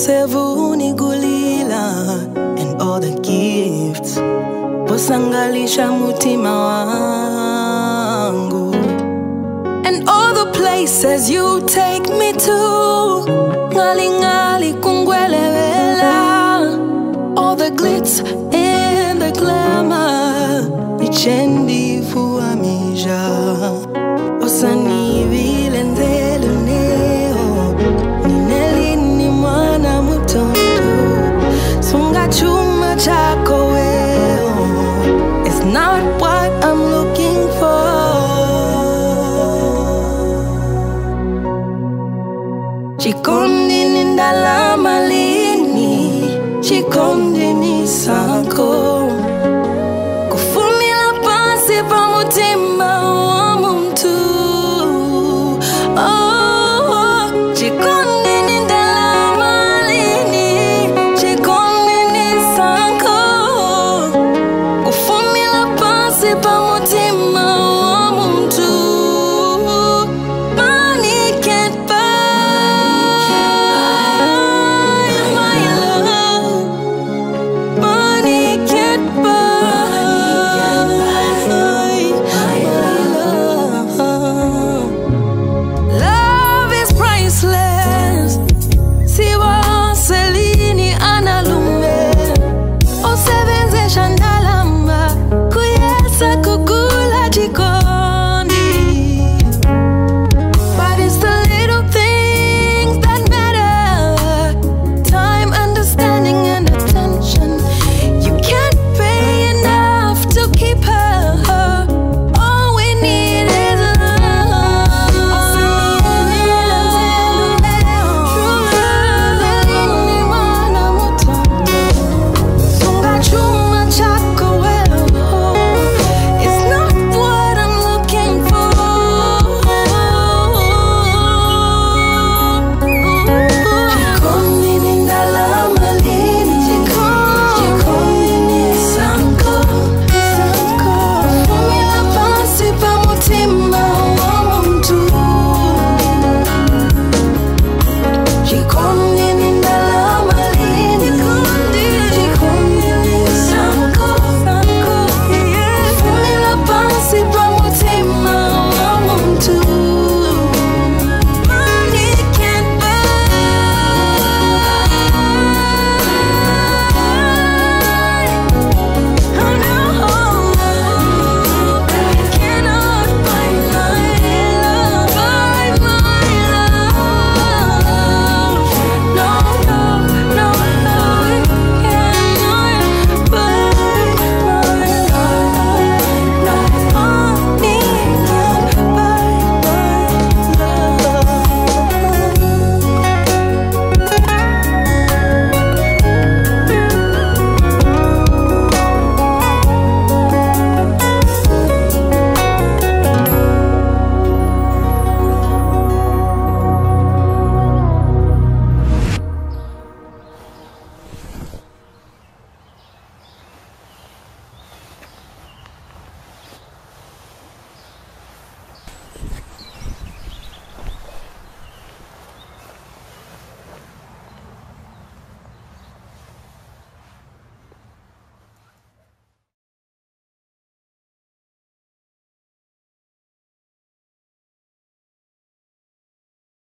sevuni gulila and all the gifts posangalisha mutima wangu and all the places you take me to ngali ngali kungwelewela all the glitz and the glamour nichendi fuamija osani vilenzelu neo ninelini mwana mutoto sunga chuma chako weo it's not what I'm looking for chikondi nindala malini chikondi ni sako kufumila pasi pa mutima wa muntu oh, chikondi nindala malini chikondi ni sako kufumila pasi pa mutima wa muntu money can't buy my love money can't buy my love love is priceless siwa selini analume osebenze shandalamba kuyesa kugula chikondi but it's the little things that matter time understanding and attention you can't pay enough to keep her all we need is love true love ni mwana mutoto sunga chuma chako wewe it's not what I'm looking for chikondi nindala malini chikondi ni sanko fumila pasi pa mutima wa muntu chikondi nindala malini chikondi ni sanko fumila pasi pa mutima wa muntu money can't buy oh no cannot buy my love no no it cannot buy my love no money can't buy my love